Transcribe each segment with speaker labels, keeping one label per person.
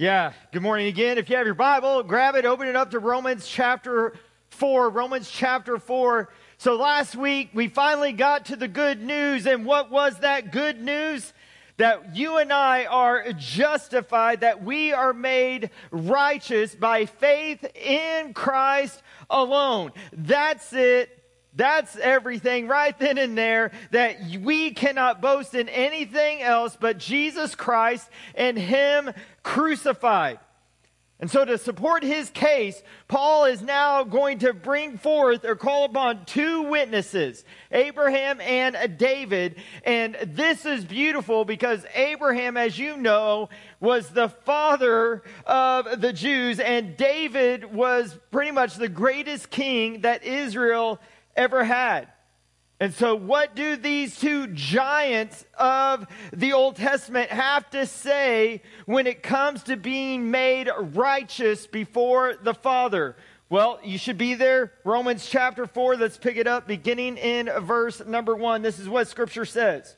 Speaker 1: Yeah, good morning again. If you have your Bible, grab it, open it up to Romans chapter 4. Romans chapter 4. So last week, we finally got to the good news. And what was that good news? That you and I are justified, that we are made righteous by faith in Christ alone. That's it. That's everything right then and there, that we cannot boast in anything else but Jesus Christ and Him crucified. And so to support his case, Paul is now going to bring forth or call upon two witnesses, Abraham and David. And this is beautiful because Abraham, as you know, was the father of the Jews, and David was pretty much the greatest king that Israel ever had. And so what do these two giants of the Old Testament have to say when it comes to being made righteous before the Father? Well, you should be there. Romans chapter 4, let's pick it up beginning in verse number 1. This is what Scripture says.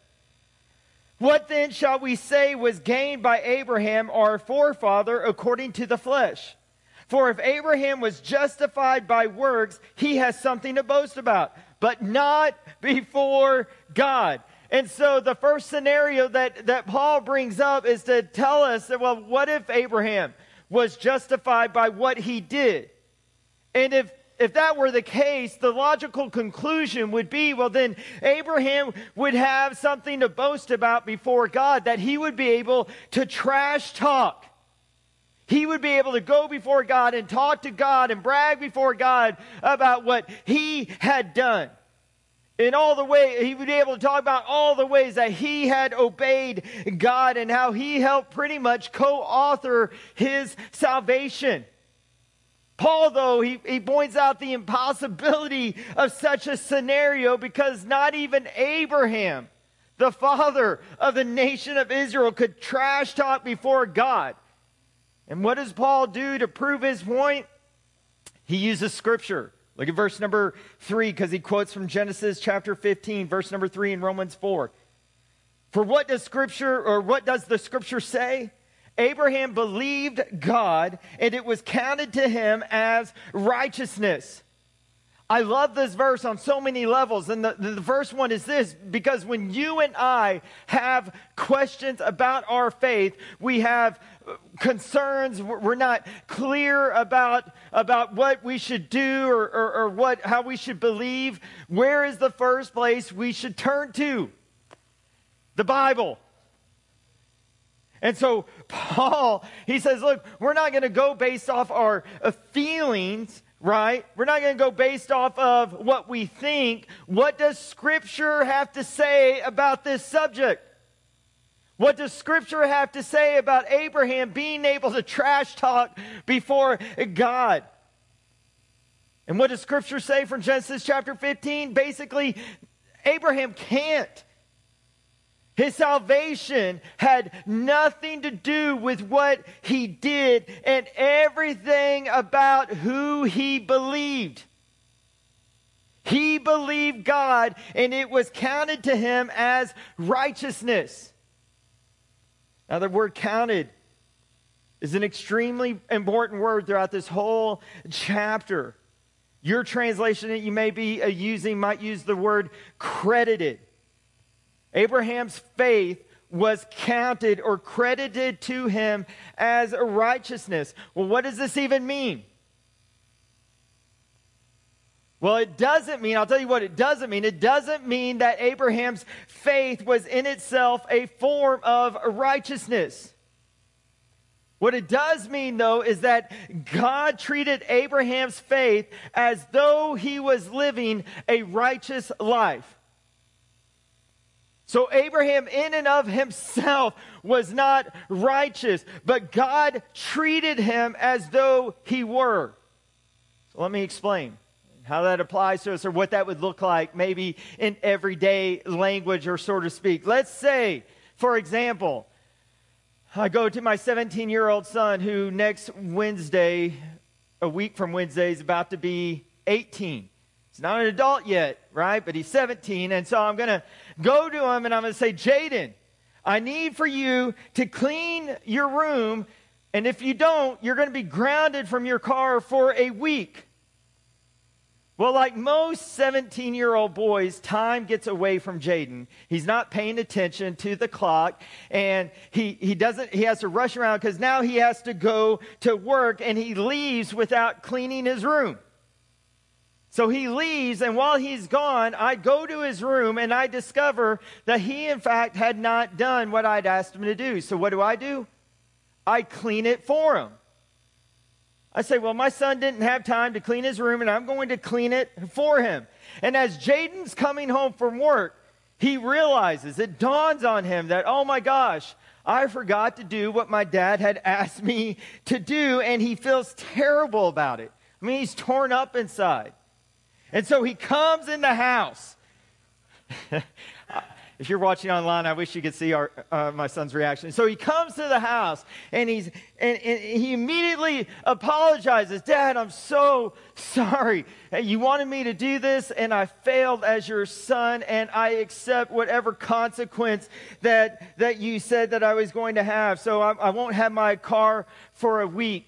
Speaker 1: What then shall we say was gained by Abraham, our forefather, according to the flesh? For if Abraham was justified by works, he has something to boast about, but not before God. And so the first scenario that Paul brings up is to tell us that, well, what if Abraham was justified by what he did? And if that were the case, the logical conclusion would be, well, then Abraham would have something to boast about before God, that he would be able to trash talk. He would be able to go before God and talk to God and brag before God about what he had done. In all the way, he would be able to talk about all the ways that he had obeyed God and how he helped pretty much co-author his salvation. Paul, though, he points out the impossibility of such a scenario because not even Abraham, the father of the nation of Israel, could trash talk before God. And what does Paul do to prove his point? He uses Scripture. Look at verse number 3, because he quotes from Genesis chapter 15, verse number 3 in Romans 4. For what does the Scripture say? Abraham believed God, and it was counted to him as righteousness. I love this verse on so many levels. And the first one is this, because when you and I have questions about our faith, we have concerns, we're not clear about what we should do or how we should believe, where is the first place we should turn to? The Bible. And so Paul, he says, look, we're not going to go based off our feelings, right? We're not going to go based off of what we think. What does Scripture have to say about this subject? What does Scripture have to say about Abraham being able to trash talk before God? And what does Scripture say from Genesis chapter 15? Basically, Abraham can't. His salvation had nothing to do with what he did and everything about who he believed. He believed God, and it was counted to him as righteousness. Now, the word counted is an extremely important word throughout this whole chapter. Your translation that you may be using might use the word credited. Abraham's faith was counted or credited to him as a righteousness. Well, what does this even mean? Well, it doesn't mean, I'll tell you what it doesn't mean. It doesn't mean that Abraham's faith was in itself a form of righteousness. What it does mean, though, is that God treated Abraham's faith as though he was living a righteous life. So Abraham in and of himself was not righteous, but God treated him as though he were. So let me explain how that applies to us or what that would look like maybe in everyday language or so to speak. Let's say, for example, I go to my 17-year-old son who next Wednesday, a week from Wednesday, is about to be 18. He's not an adult yet, right? But he's 17. And so I'm going to go to him and I'm going to say, Jaden, I need for you to clean your room And if you don't, you're going to be grounded from your car for a week. Well, like most 17-year-old boys, time gets away from Jaden. He's not paying attention to the clock, and he has to rush around because now he has to go to work, and he leaves without cleaning his room. So he leaves, and while he's gone, I go to his room, and I discover that he, in fact, had not done what I'd asked him to do. So what do? I clean it for him. I say, well, my son didn't have time to clean his room, and I'm going to clean it for him. And as Jaden's coming home from work, he realizes, it dawns on him that, oh my gosh, I forgot to do what my dad had asked me to do, and he feels terrible about it. I mean, he's torn up inside. And so he comes in the house. If you're watching online, I wish you could see my son's reaction. So he comes to the house, and he immediately apologizes. Dad, I'm so sorry. You wanted me to do this, and I failed as your son, and I accept whatever consequence that you said that I was going to have. So I won't have my car for a week.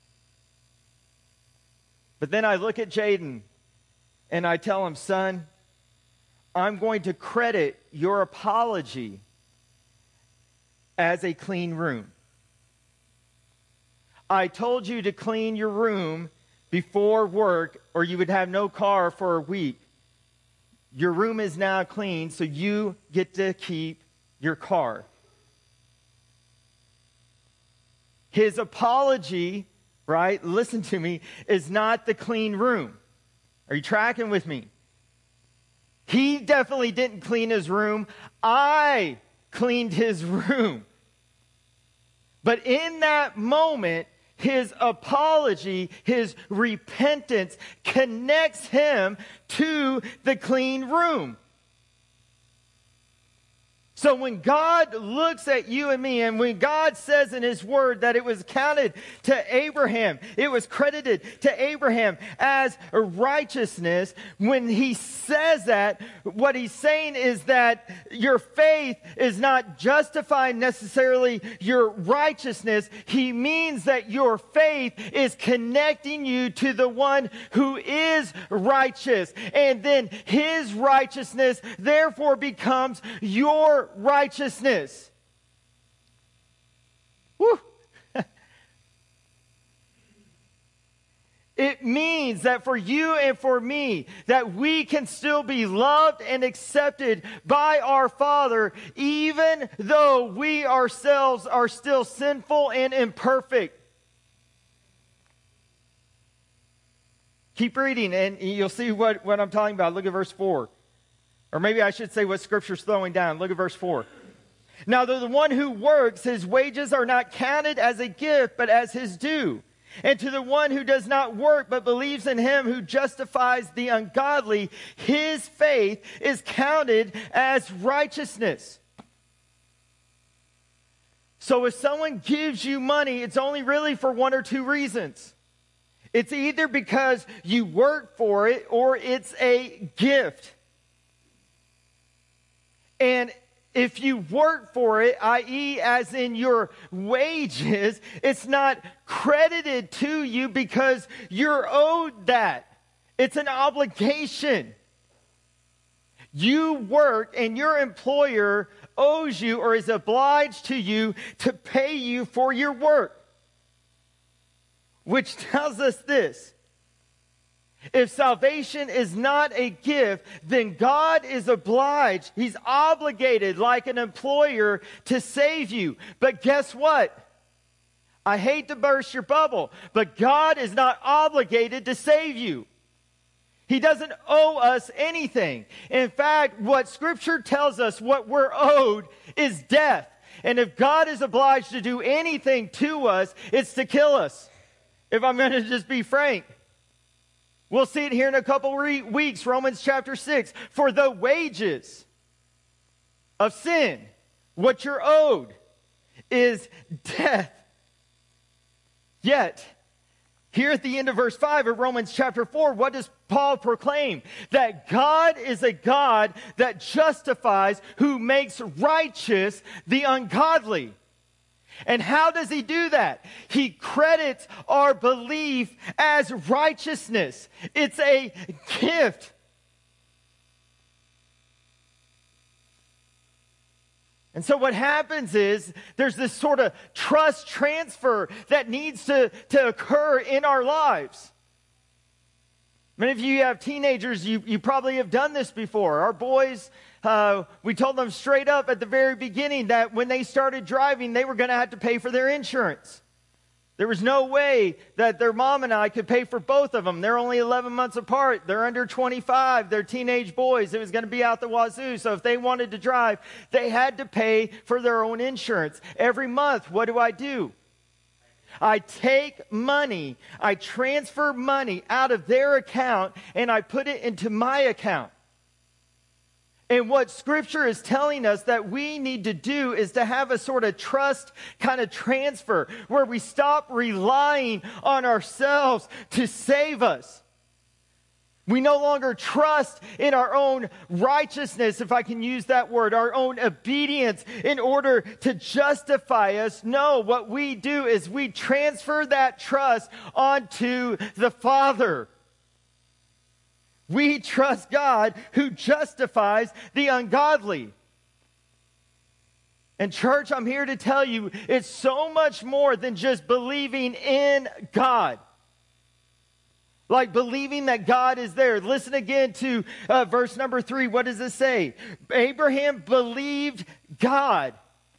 Speaker 1: But then I look at Jaden, and I tell him, son, I'm going to credit your apology as a clean room. I told you to clean your room before work, or you would have no car for a week. Your room is now clean, so you get to keep your car. His apology, right, listen to me, is not the clean room. Are you tracking with me? He definitely didn't clean his room. I cleaned his room. But in that moment, his apology, his repentance connects him to the clean room. So when God looks at you and me, and when God says in his word that it was counted to Abraham, it was credited to Abraham as righteousness, when he says that, what he's saying is that your faith is not justifying necessarily your righteousness. He means that your faith is connecting you to the one who is righteous. And then his righteousness therefore becomes your righteousness. Woo. It means that for you and for me, that we can still be loved and accepted by our Father, even though we ourselves are still sinful and imperfect. Keep reading and you'll see what I'm talking about. Look at verse 4. Or maybe I should say what Scripture's throwing down. Look at verse 4. Now, the one who works, his wages are not counted as a gift, but as his due. And to the one who does not work, but believes in him who justifies the ungodly, his faith is counted as righteousness. So if someone gives you money, it's only really for one or two reasons. It's either because you work for it, or it's a gift. And if you work for it, i.e. as in your wages, it's not credited to you because you're owed that. It's an obligation. You work and your employer owes you or is obliged to you to pay you for your work. Which tells us this. If salvation is not a gift, then God is obliged, he's obligated like an employer to save you. But guess what? I hate to burst your bubble, but God is not obligated to save you. He doesn't owe us anything. In fact, what Scripture tells us, what we're owed is death. And if God is obliged to do anything to us, it's to kill us. If I'm going to just be frank. We'll see it here in a couple weeks, Romans chapter 6. For the wages of sin, what you're owed, is death. Yet, here at the end of verse 5 of Romans chapter 4, what does Paul proclaim? That God is a God that justifies, who makes righteous the ungodly. And how does he do that? He credits our belief as righteousness. It's a gift. And so what happens is there's this sort of trust transfer that needs to occur in our lives. Many of you have teenagers, you probably have done this before. Our boys, we told them straight up at the very beginning that when they started driving, they were going to have to pay for their insurance. There was no way that their mom and I could pay for both of them. They're only 11 months apart. They're under 25. They're teenage boys. It was going to be out the wazoo. So if they wanted to drive, they had to pay for their own insurance. Every month, what do? I take money, I transfer money out of their account, and I put it into my account. And what Scripture is telling us that we need to do is to have a sort of trust kind of transfer where we stop relying on ourselves to save us. We no longer trust in our own righteousness, if I can use that word, our own obedience in order to justify us. No, what we do is we transfer that trust onto the Father. We trust God who justifies the ungodly. And church, I'm here to tell you, it's so much more than just believing in God. Like believing that God is there. Listen again to verse number 3. What does it say? Abraham believed God.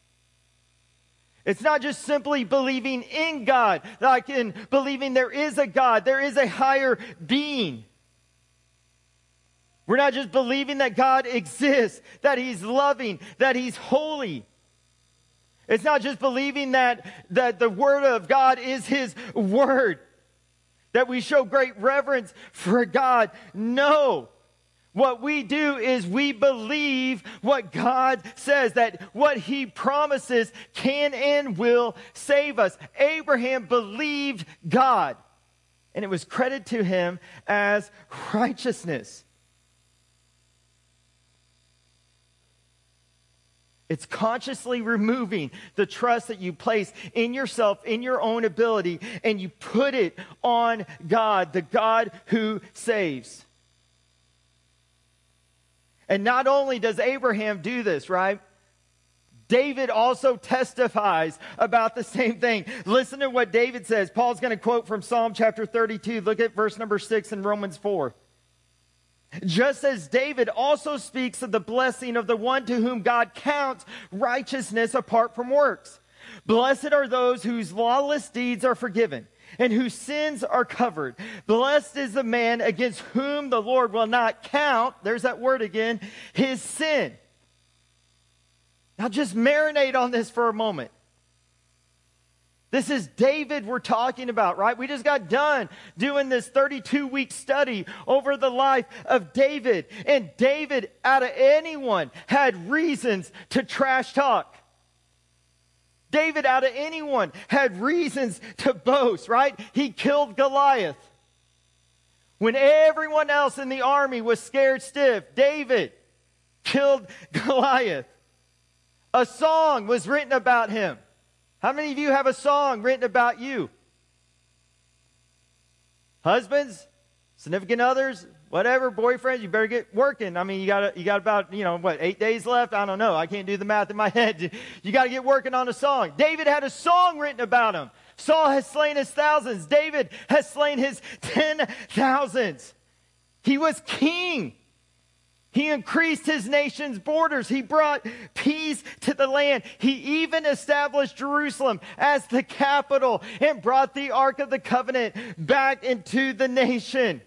Speaker 1: It's not just simply believing in God, like in believing there is a God, there is a higher being. We're not just believing that God exists, that He's loving, that He's holy. It's not just believing that the Word of God is His Word, that we show great reverence for God. No. What we do is we believe what God says, that what He promises can and will save us. Abraham believed God, and it was credited to him as righteousness. It's consciously removing the trust that you place in yourself, in your own ability, and you put it on God, the God who saves. And not only does Abraham do this, right? David also testifies about the same thing. Listen to what David says. Paul's going to quote from Psalm chapter 32. Look at verse number 6 in Romans 4. Just as David also speaks of the blessing of the one to whom God counts righteousness apart from works. Blessed are those whose lawless deeds are forgiven and whose sins are covered. Blessed is the man against whom the Lord will not count, there's that word again, his sin. Now just marinate on this for a moment. This is David we're talking about, right? We just got done doing this 32-week study over the life of David. And David, out of anyone, had reasons to trash talk. David, out of anyone, had reasons to boast, right? He killed Goliath. When everyone else in the army was scared stiff, David killed Goliath. A song was written about him. How many of you have a song written about you? Husbands, significant others, whatever, boyfriends, you better get working. I mean, you got about, 8 days left? I don't know. I can't do the math in my head. You got to get working on a song. David had a song written about him. Saul has slain his thousands. David has slain his 10,000s. He was king. He increased his nation's borders. He brought peace to the land. He even established Jerusalem as the capital and brought the Ark of the Covenant back into the nation.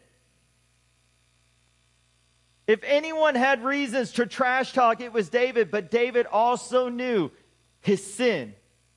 Speaker 1: If anyone had reasons to trash talk, it was David, but David also knew his sin.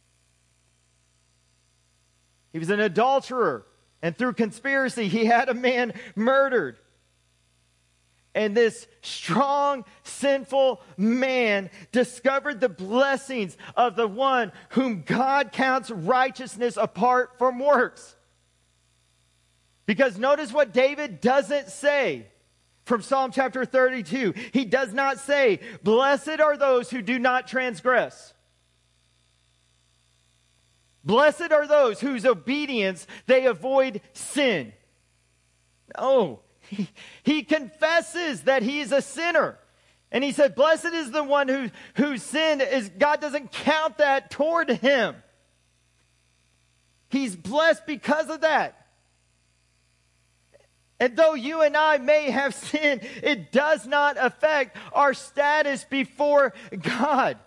Speaker 1: He was an adulterer, and through conspiracy, he had a man murdered. And this strong, sinful man discovered the blessings of the one whom God counts righteousness apart from works. Because notice what David doesn't say from Psalm chapter 32. He does not say, blessed are those who do not transgress. Blessed are those whose obedience they avoid sin. No, he confesses that he's a sinner. And he said, blessed is the one whose sin is, God doesn't count that toward him. He's blessed because of that. And though you and I may have sinned, it does not affect our status before God.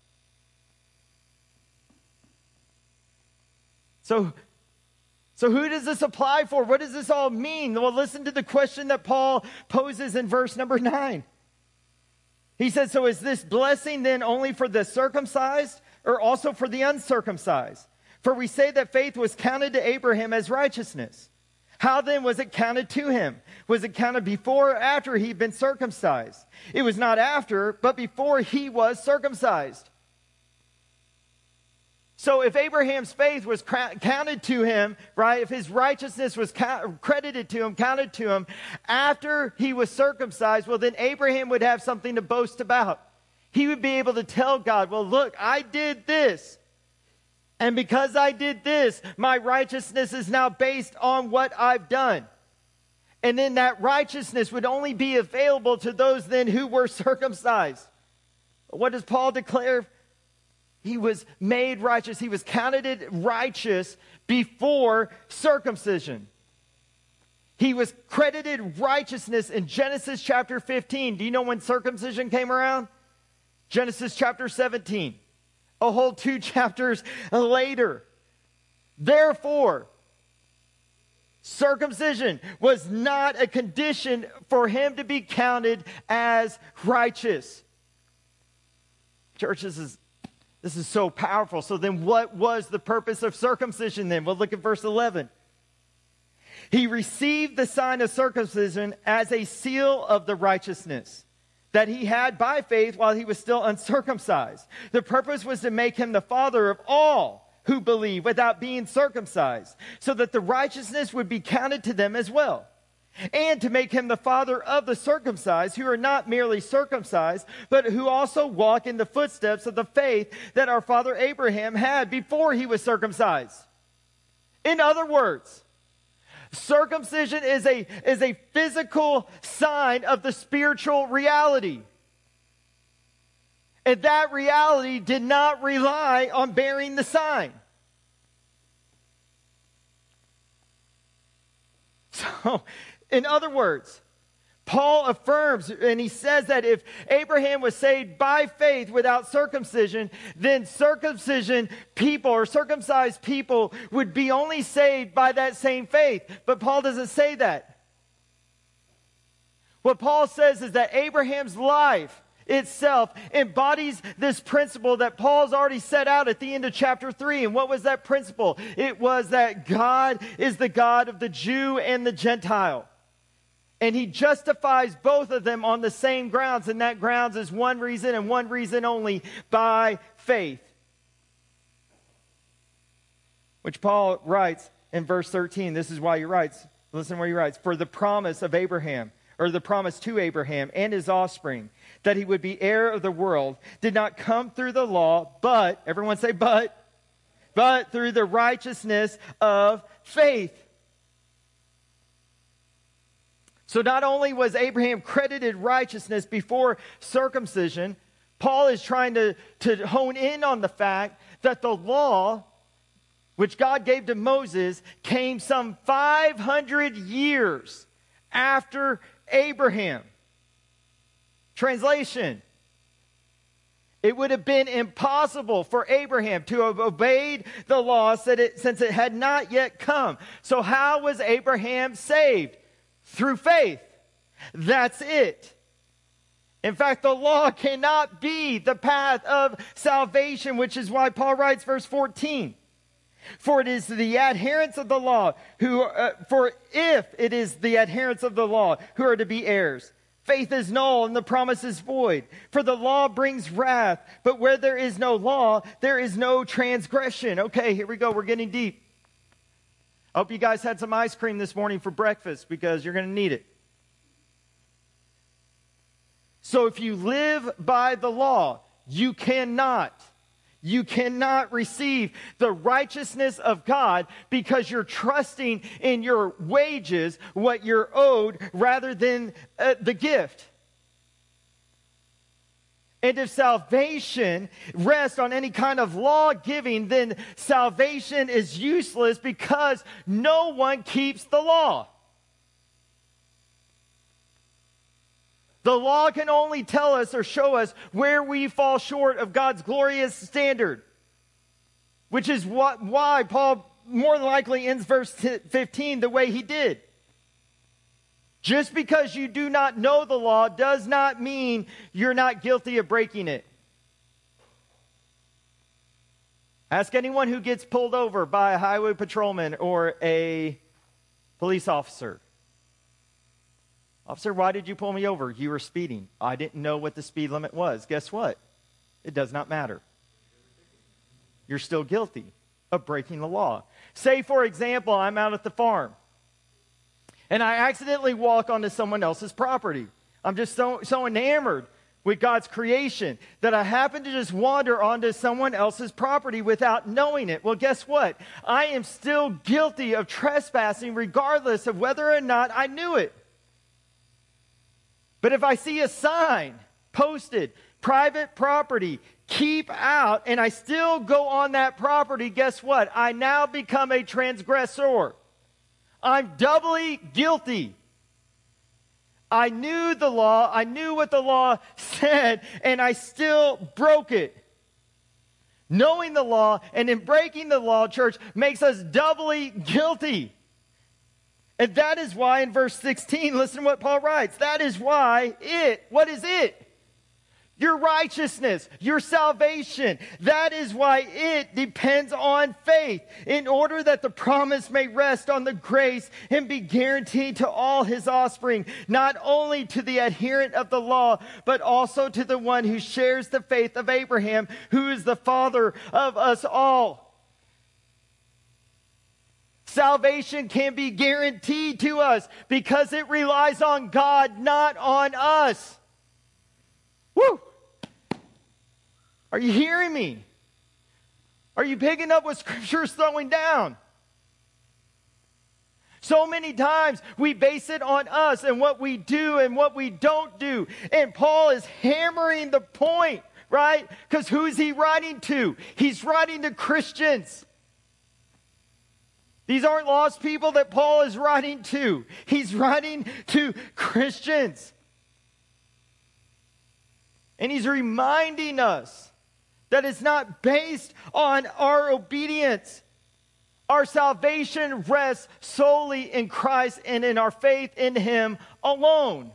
Speaker 1: So who does this apply for? What does this all mean? Well, listen to the question that Paul poses in verse number 9. He says, so is this blessing then only for the circumcised or also for the uncircumcised? For we say that faith was counted to Abraham as righteousness. How then was it counted to him? Was it counted before or after he'd been circumcised? It was not after, but before he was circumcised. So if Abraham's faith was counted to him, right, if his righteousness was credited to him, counted to him after he was circumcised, well, then Abraham would have something to boast about. He would be able to tell God, well, look, I did this. And because I did this, my righteousness is now based on what I've done. And then that righteousness would only be available to those then who were circumcised. What does Paul declare? He was made righteous. He was counted righteous before circumcision. He was credited righteousness in Genesis chapter 15. Do you know when circumcision came around? Genesis chapter 17. A whole 2 chapters later. Therefore, circumcision was not a condition for him to be counted as righteous. Church, this is so powerful. So then what was the purpose of circumcision then? Well, look at verse 11. He received the sign of circumcision as a seal of the righteousness that he had by faith while he was still uncircumcised. The purpose was to make him the father of all who believe without being circumcised, so that the righteousness would be counted to them as well. And to make him the father of the circumcised, who are not merely circumcised, but who also walk in the footsteps of the faith that our father Abraham had before he was circumcised. In other words, circumcision is a physical sign of the spiritual reality. And that reality did not rely on bearing the sign. So, in other words, Paul affirms, and he says that if Abraham was saved by faith without circumcision, then circumcision people or circumcised people would be only saved by that same faith. But Paul doesn't say that. What Paul says is that Abraham's life itself embodies this principle that Paul's already set out at the end of chapter 3. And what was that principle? It was that God is the God of the Jew and the Gentile. And he justifies both of them on the same grounds, and that grounds is one reason and one reason only, by faith. Which Paul writes in verse 13. This is why he writes. Listen where he writes. For the promise of Abraham, or the promise to Abraham and his offspring, that he would be heir of the world, did not come through the law, but, everyone say but through the righteousness of faith. So not only was Abraham credited righteousness before circumcision, Paul is trying to hone in on the fact that the law, which God gave to Moses, came some 500 years after Abraham. Translation: it would have been impossible for Abraham to have obeyed the law since it had not yet come. So how was Abraham saved? Through faith. That's it. In fact, the law cannot be the path of salvation, which is why Paul writes verse 14. For it is the adherents of the law for if it is the adherents of the law who are to be heirs, faith is null and the promise is void. For the law brings wrath, but where there is no law, there is no transgression. Okay, here we go. We're getting deep. I hope you guys had some ice cream this morning for breakfast, because you're going to need it. So if you live by the law, you cannot You cannot receive the righteousness of God because you're trusting in your wages, what you're owed, rather than the gift. And if salvation rests on any kind of law giving, then salvation is useless because no one keeps the law. The law can only tell us or show us where we fall short of God's glorious standard, which is why Paul more than likely ends verse 15 the way he did. Just because you do not know the law does not mean you're not guilty of breaking it. Ask anyone who gets pulled over by a highway patrolman or a police officer. Officer, why did you pull me over? You were speeding. I didn't know what the speed limit was. Guess what? It does not matter. You're still guilty of breaking the law. Say, for example, I'm out at the farm and I accidentally walk onto someone else's property. I'm just so enamored with God's creation that I happen to just wander onto someone else's property without knowing it. Well, guess what? I am still guilty of trespassing regardless of whether or not I knew it. But if I see a sign posted, private property, keep out, and I still go on that property, guess what? I now become a transgressor. I'm doubly guilty. I knew the law, I knew what the law said, and I still broke it. Knowing the law and in breaking the law, church, makes us doubly guilty. And that is why in verse 16, listen to what Paul writes. That is why what is it? Your righteousness, your salvation. That is why it depends on faith, in order that the promise may rest on the grace and be guaranteed to all his offspring, not only to the adherent of the law, but also to the one who shares the faith of Abraham, who is the father of us all. Salvation can be guaranteed to us because it relies on God, not on us. Woo! Are you hearing me? Are you picking up what Scripture is throwing down? So many times we base it on us and what we do and what we don't do. And Paul is hammering the point, right? Because who is he writing to? He's writing to Christians. These aren't lost people that Paul is writing to. He's writing to Christians. And he's reminding us that it's not based on our obedience. Our salvation rests solely in Christ and in our faith in him alone.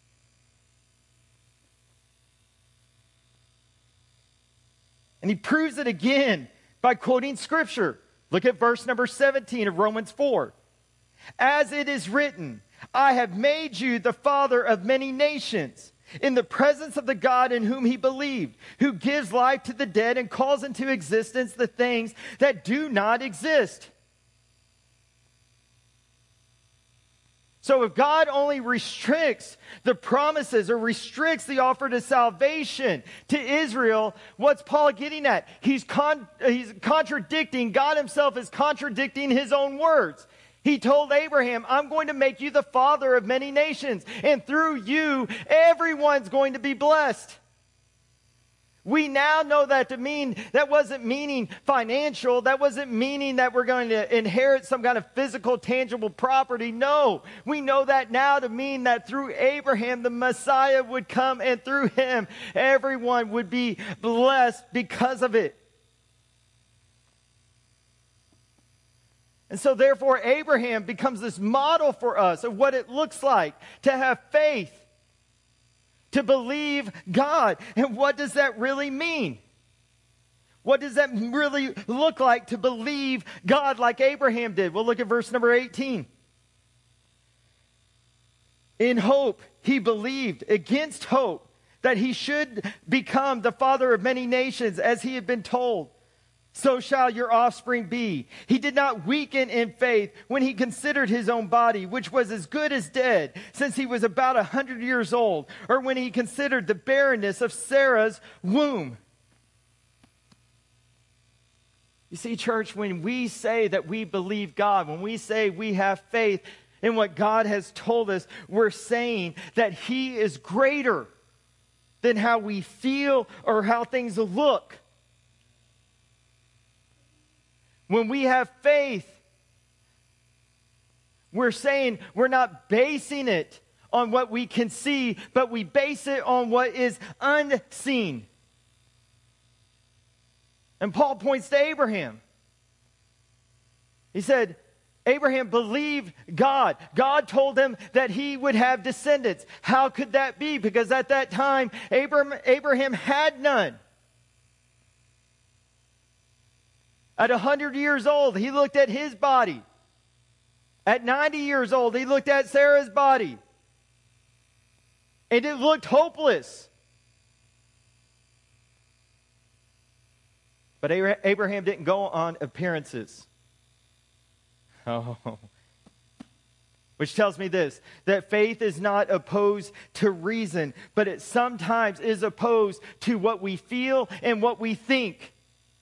Speaker 1: And he proves it again by quoting Scripture. Look at verse number 17 of Romans 4. As it is written, I have made you the father of many nations, in the presence of the God in whom he believed, who gives life to the dead and calls into existence the things that do not exist. So if God only restricts the promises or restricts the offer to salvation to Israel, what's Paul getting at? He's contradicting, God himself is contradicting his own words. He told Abraham, I'm going to make you the father of many nations, and through you, everyone's going to be blessed. We now know that to mean, that wasn't meaning financial, that wasn't meaning that we're going to inherit some kind of physical, tangible property. No, we know that now to mean that through Abraham, the Messiah would come, and through him, everyone would be blessed because of it. And so therefore, Abraham becomes this model for us of what it looks like to have faith, to believe God. And what does that really mean? What does that really look like to believe God like Abraham did? Well, look at verse number 18. In hope, he believed against hope that he should become the father of many nations, as he had been told. So shall your offspring be. He did not weaken in faith when he considered his own body, which was as good as dead, since he was about 100 years old, or when he considered the barrenness of Sarah's womb. You see, church, when we say that we believe God, when we say we have faith in what God has told us, we're saying that He is greater than how we feel or how things look. When we have faith, we're saying we're not basing it on what we can see, but we base it on what is unseen. And Paul points to Abraham. He said, Abraham believed God. God told him that he would have descendants. How could that be? Because at that time, Abraham had none. At 100 years old, he looked at his body. At 90 years old, he looked at Sarah's body. And it looked hopeless. But Abraham didn't go on appearances. Oh. Which tells me this, that faith is not opposed to reason, but it sometimes is opposed to what we feel and what we think.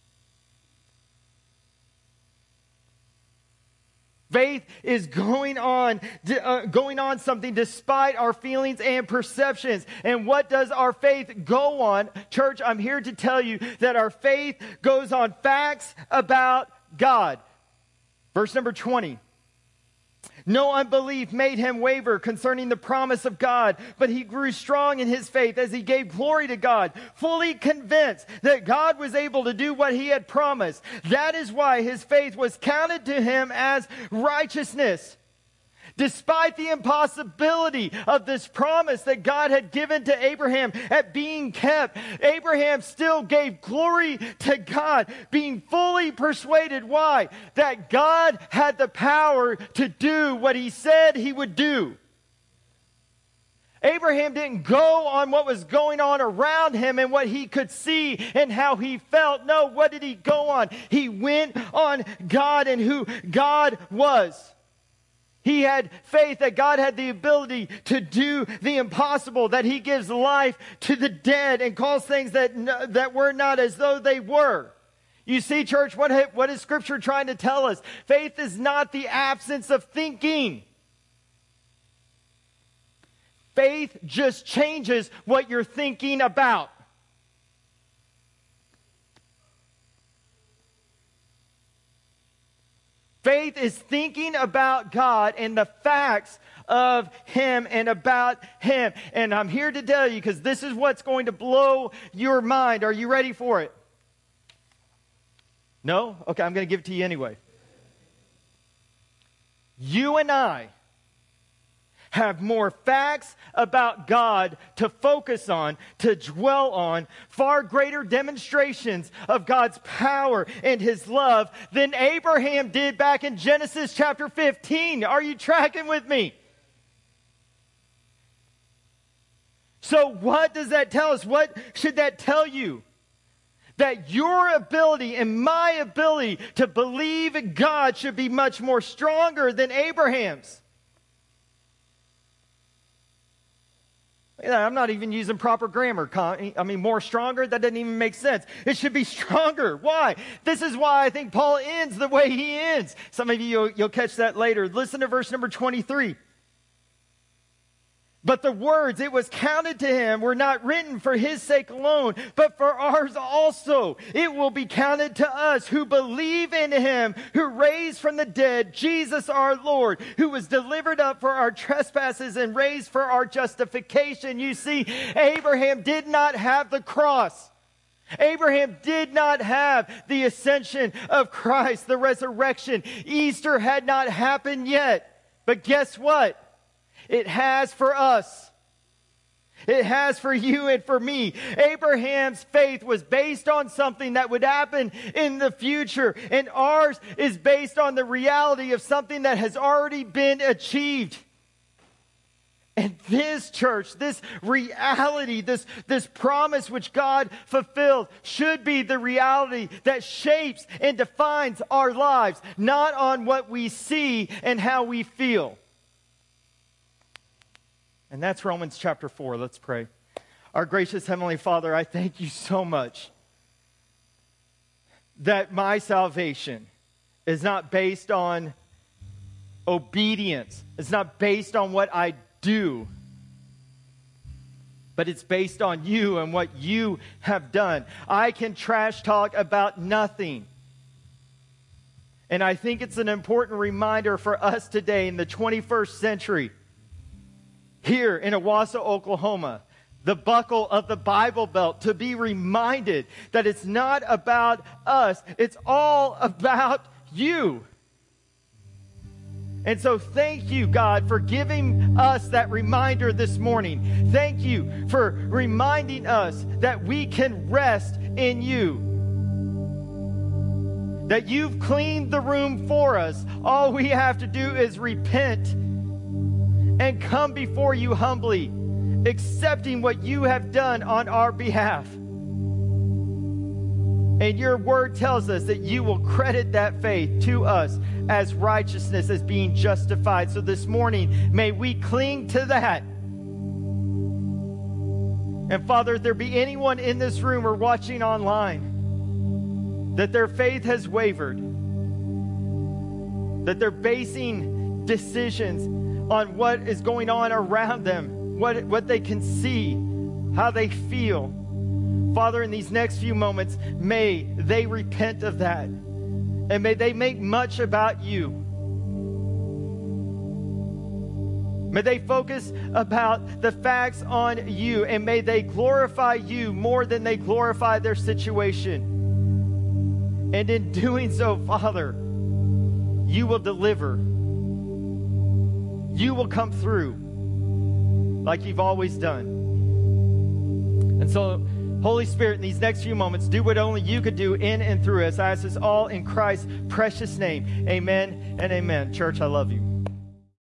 Speaker 1: Faith is going on something despite our feelings and perceptions. And what does our faith go on? Church, I'm here to tell you that our faith goes on facts about God. Verse number 20. No unbelief made him waver concerning the promise of God, but he grew strong in his faith as he gave glory to God, fully convinced that God was able to do what he had promised. That is why his faith was counted to him as righteousness. Despite the impossibility of this promise that God had given to Abraham at being kept, Abraham still gave glory to God, being fully persuaded. Why? That God had the power to do what he said he would do. Abraham didn't go on what was going on around him and what he could see and how he felt. No, what did he go on? He went on God and who God was. He had faith that God had the ability to do the impossible, that he gives life to the dead and calls things that were not as though they were. You see, church, what is Scripture trying to tell us? Faith is not the absence of thinking. Faith just changes what you're thinking about. Faith is thinking about God and the facts of Him and about Him. And I'm here to tell you, because this is what's going to blow your mind. Are you ready for it? No? Okay, I'm going to give it to you anyway. You and I have more facts about God to focus on, to dwell on, far greater demonstrations of God's power and His love than Abraham did back in Genesis chapter 15. Are you tracking with me? So what does that tell us? What should that tell you? That your ability and my ability to believe in God should be much more stronger than Abraham's. I'm not even using proper grammar. More stronger, that doesn't even make sense. It should be stronger. Why? This is why I think Paul ends the way he ends. Some of you, you'll catch that later. Listen to verse number 23. But the words, it was counted to him, were not written for his sake alone, but for ours also. It will be counted to us who believe in him, who raised from the dead Jesus our Lord, who was delivered up for our trespasses and raised for our justification. You see, Abraham did not have the cross. Abraham did not have the ascension of Christ, the resurrection. Easter had not happened yet. But guess what? It has for us. It has for you and for me. Abraham's faith was based on something that would happen in the future. And ours is based on the reality of something that has already been achieved. And this church, this reality, this promise which God fulfilled should be the reality that shapes and defines our lives, not on what we see and how we feel. And that's Romans chapter 4. Let's pray. Our gracious Heavenly Father, I thank you so much that my salvation is not based on obedience. It's not based on what I do, but it's based on you and what you have done. I can trash talk about nothing. And I think it's an important reminder for us today in the 21st century, here in Owasso, Oklahoma, the buckle of the Bible Belt, to be reminded that it's not about us, it's all about you. And so thank you, God, for giving us that reminder this morning. Thank you for reminding us that we can rest in you. That you've cleaned the room for us. All we have to do is repent and come before you humbly, accepting what you have done on our behalf. And your word tells us that you will credit that faith to us as righteousness, as being justified. So this morning, may we cling to that. And Father, if there be anyone in this room or watching online that their faith has wavered, that they're basing decisions on what is going on around them, what they can see, how they feel, Father, in these next few moments, may they repent of that. And may they make much about you. May they focus about the facts on you. And may they glorify you more than they glorify their situation. And in doing so, Father, you will deliver. You will come through like you've always done. And so, Holy Spirit, in these next few moments, do what only you could do in and through us. I ask this all in Christ's precious name. Amen and amen. Church, I love you.